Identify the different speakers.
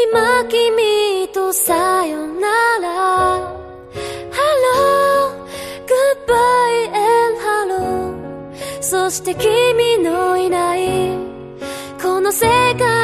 Speaker 1: 今君とさよなら Hello Goodbye and hello そして君のいないこの世界